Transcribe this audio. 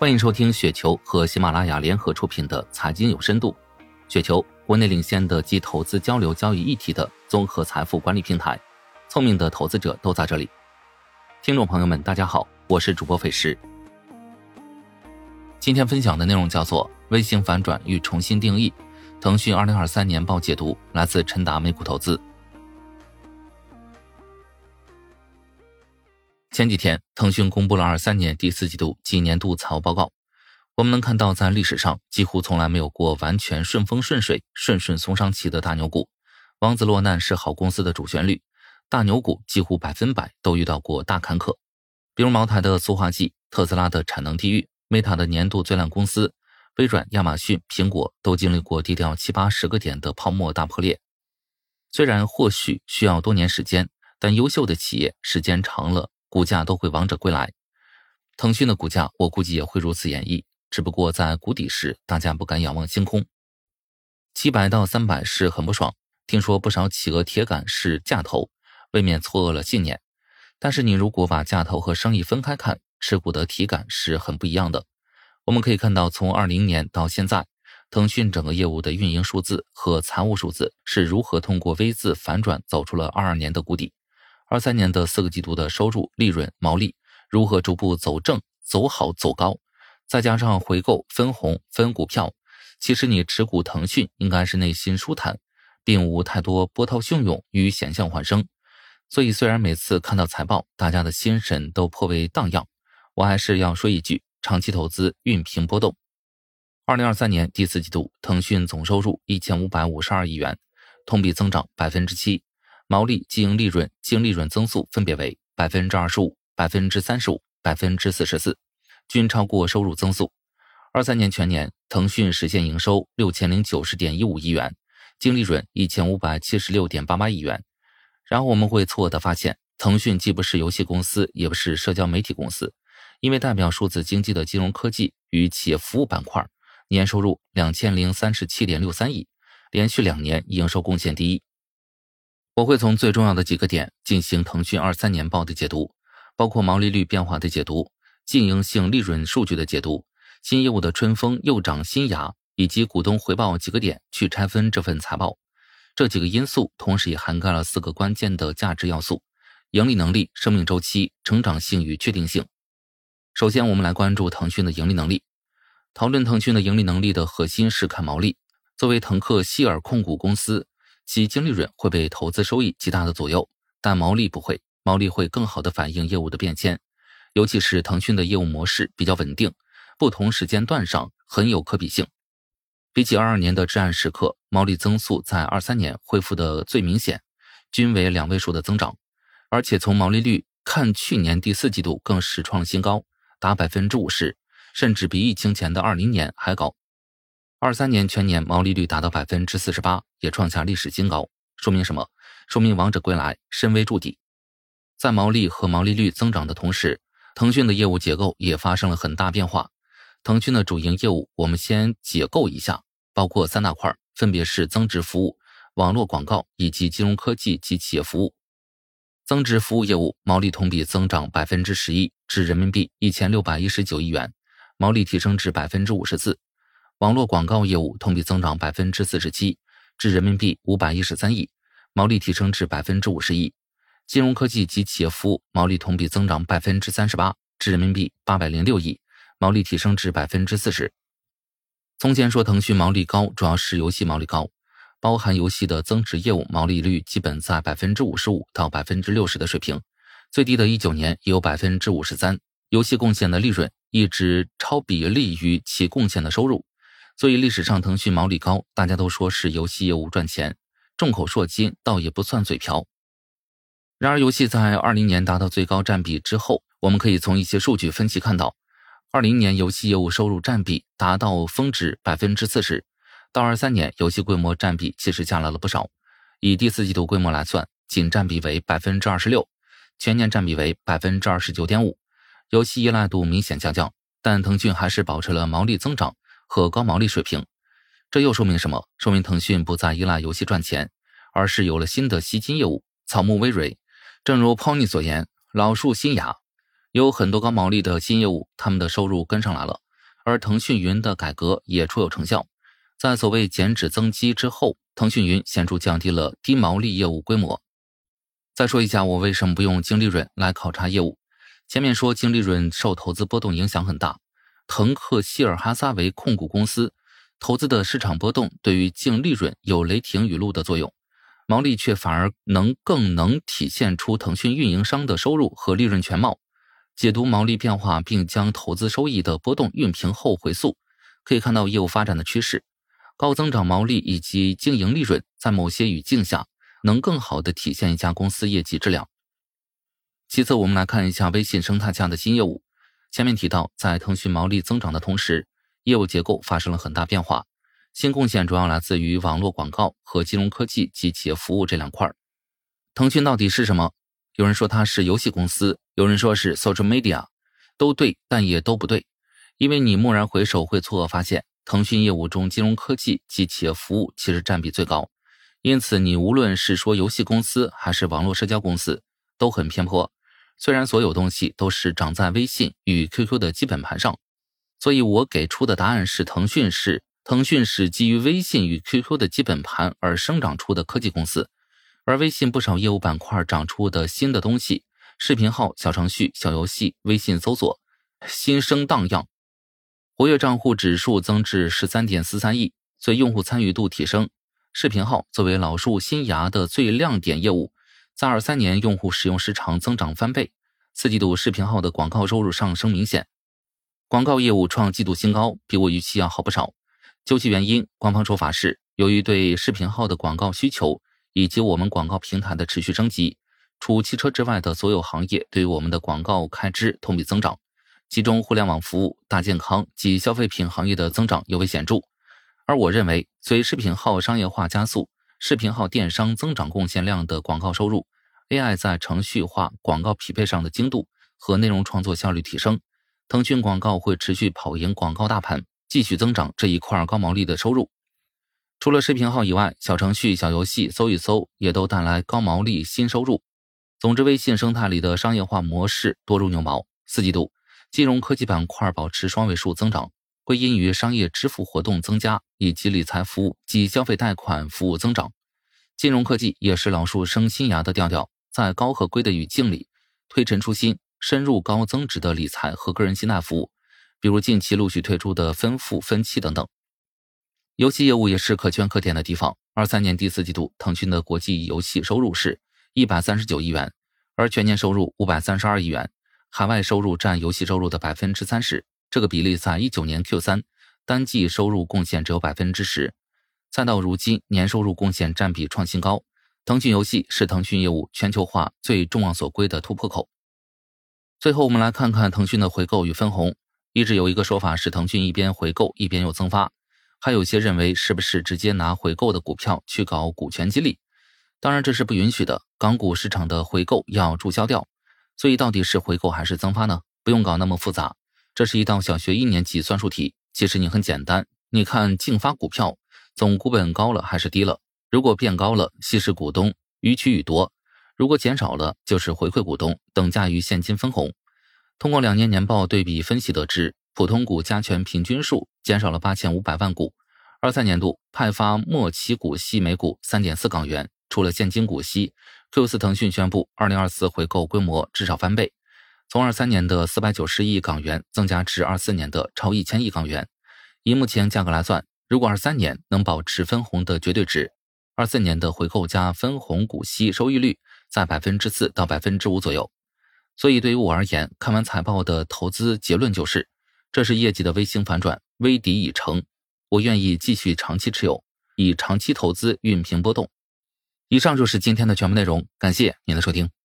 欢迎收听雪球和喜马拉雅联合出品的财经有深度。雪球，国内领先的集投资交流交易一体的综合财富管理平台，聪明的投资者都在这里。听众朋友们大家好，我是主播斐石。今天分享的内容叫做微型反转与重新定义，腾讯2023年报解读，来自陈达美股投资。前几天，腾讯公布了23年第四季度及年度财务报告。我们能看到，在历史上几乎从来没有过完全顺风顺水、顺顺松上旗的大牛股。王子落难是好公司的主旋律，大牛股几乎100%都遇到过大坎坷。比如茅台的塑化剂、特斯拉的产能地狱、Meta 的年度最烂公司、微软、亚马逊、苹果都经历过低调70-80个点的泡沫大破裂。虽然或许需要多年时间，但优秀的企业时间长了，股价都会王者归来。腾讯的股价我估计也会如此演绎，只不过在谷底时大家不敢仰望星空。700到300是很不爽，听说不少企鹅铁杆是价投，未免错愕了信念。但是你如果把价投和生意分开看，持股的体感是很不一样的。我们可以看到，从20年到现在，腾讯整个业务的运营数字和财务数字是如何通过 V 字反转走出了22年的谷底。23年的4个季度的收入、利润、毛利如何逐步走正、走好、走高，再加上回购、分红、分股票，其实你持股腾讯应该是内心舒坦，并无太多波涛汹涌与险象环生。所以虽然每次看到财报，大家的心神都颇为荡漾，我还是要说一句，长期投资熨平波动。2023年第四季度，腾讯总收入1552亿元，同比增长 7%，毛利、净利润、净利润增速分别为 25%、35%、44%，均超过收入增速。23年全年，腾讯实现营收 6090.15 亿元，净利润 1576.88 亿元。然后我们会错愕地发现，腾讯既不是游戏公司，也不是社交媒体公司，因为代表数字经济的金融科技与企业服务板块年收入 2037.63 亿，连续2年营收贡献第一。我会从最重要的几个点进行腾讯23年报的解读，包括毛利率变化的解读、经营性利润数据的解读、新业务的春风又长新芽，以及股东回报几个点去拆分这份财报。这几个因素同时也涵盖了4个关键的价值要素：盈利能力、生命周期、成长性与确定性。首先我们来关注腾讯的盈利能力。讨论腾讯的盈利能力的核心是看毛利。作为腾克希尔控股公司，其净利润会被投资收益极大的左右，但毛利不会，毛利会更好地反映业务的变迁。尤其是腾讯的业务模式比较稳定，不同时间段上很有可比性。比起22年的至暗时刻，毛利增速在23年恢复的最明显，均为2位数的增长。而且从毛利率看，去年第4季度更是创新高，达 50%， 甚至比疫情前的20年还高。23年全年毛利率达到 48%， 也创下历史新高。说明什么？说明王者归来，深为筑底。在毛利和毛利率增长的同时，腾讯的业务结构也发生了很大变化。腾讯的主营业务我们先解构一下，包括3大块，分别是增值服务、网络广告以及金融科技及企业服务。增值服务业务毛利同比增长 11%， 至人民币1619亿元，毛利提升至 54%。网络广告业务同比增长 47%， 至人民币513亿，毛利提升至 51%。金融科技及企业服务毛利同比增长 38%， 至人民币806亿，毛利提升至 40%。 从前说腾讯毛利高，主要是游戏毛利高，包含游戏的增值业务毛利率基本在 55% 到 60% 的水平，最低的19年也有 53%。 游戏贡献的利润一直超比例于其贡献的收入，所以历史上腾讯毛利高，大家都说是游戏业务赚钱，众口铄金倒也不算嘴瓢。然而游戏在20年达到最高占比之后，我们可以从一些数据分析看到，20年游戏业务收入占比达到峰值 40%， 到23年游戏规模占比其实下来了不少，以第4季度规模来算，仅占比为 26%， 全年占比为 29.5%， 游戏依赖度明显下降，但腾讯还是保持了毛利增长和高毛利水平。这又说明什么？说明腾讯不再依赖游戏赚钱，而是有了新的吸金业务，草木微蕊。正如 Pony 所言，老树新芽，有很多高毛利的新业务，他们的收入跟上来了， 而腾讯云的改革也初有成效。在所谓减脂增肌之后，腾讯云显著降低了低毛利业务规模。再说一下我为什么不用净利润来考察业务。前面说净利润受投资波动影响很大，腾克希尔哈撒韦控股公司投资的市场波动对于净利润有雷霆雨露的作用，毛利却反而更能体现出腾讯运营商的收入和利润全貌。解读毛利变化并将投资收益的波动熨平后回溯，可以看到业务发展的趋势。高增长毛利以及经营利润在某些语境下能更好地体现一家公司业绩质量。其次，我们来看一下微信生态下的新业务。前面提到，在腾讯毛利增长的同时，业务结构发生了很大变化。新贡献主要来自于网络广告和金融科技及企业服务这两块。腾讯到底是什么？有人说它是游戏公司，有人说是 social media， 都对，但也都不对。因为你蓦然回首会错愕发现，腾讯业务中金融科技及企业服务其实占比最高。因此你无论是说游戏公司还是网络社交公司都很偏颇。虽然所有东西都是长在微信与 QQ 的基本盘上，所以我给出的答案是腾讯是基于微信与 QQ 的基本盘而生长出的科技公司。而微信不少业务板块长出的新的东西，视频号、小程序、小游戏、微信搜索新生荡漾，活跃账户指数增至 13.43 亿，所以用户参与度提升。视频号作为老树新芽的最亮点业务，在23年用户使用时长增长翻倍，4季度视频号的广告收入上升明显，广告业务创季度新高，比我预期要好不少。究其原因，官方说法是由于对视频号的广告需求以及我们广告平台的持续升级，除汽车之外的所有行业对于我们的广告开支同比增长，其中互联网服务、大健康及消费品行业的增长尤为显著。而我认为，随视频号商业化加速，视频号电商增长贡献量的广告收入， AI 在程序化广告匹配上的精度和内容创作效率提升，腾讯广告会持续跑赢广告大盘，继续增长这一块高毛利的收入。除了视频号以外，小程序、小游戏、搜一搜也都带来高毛利新收入。总之，微信生态里的商业化模式多如牛毛。4季度金融科技板块保持双位数增长，归因于商业支付活动增加以及理财服务及消费贷款服务增长。金融科技也是老树生新芽的调调，在高合规的语境里推陈出新，深入高增值的理财和个人信贷服务，比如近期陆续推出的分付分期等等。游戏业务也是可圈可点的地方。23年第4季度腾讯的国际游戏收入是139亿元，而全年收入532亿元，海外收入占游戏收入的 30%， 这个比例在19年 Q3 单季收入贡献只有 10%， 再到如今年收入贡献占比创新高。腾讯游戏是腾讯业务全球化最众望所归的突破口。最后我们来看看腾讯的回购与分红。一直有一个说法是腾讯一边回购一边又增发，还有些认为是不是直接拿回购的股票去搞股权激励，当然这是不允许的，港股市场的回购要注销掉。所以到底是回购还是增发呢？不用搞那么复杂，这是一道小学1年级算术题。其实你很简单，你看净发股票总股本高了还是低了，如果变高了，稀释股东予取予夺，如果减少了，就是回馈股东，等价于现金分红。通过2年年报对比分析得知，普通股加权平均数减少了8500万股，23年度派发末期股息每股 3.4 港元。除了现金股息， Q4 腾讯宣布2024回购规模至少翻倍，从23年的490亿港元增加至24年的超1000亿港元。以目前价格来算，如果23年能保持分红的绝对值，24年的回购加分红股息收益率在 4% 到 5% 左右。所以对于我而言，看完财报的投资结论就是，这是业绩的微型反转，微底已成，我愿意继续长期持有，以长期投资熨平波动。以上就是今天的全部内容，感谢您的收听。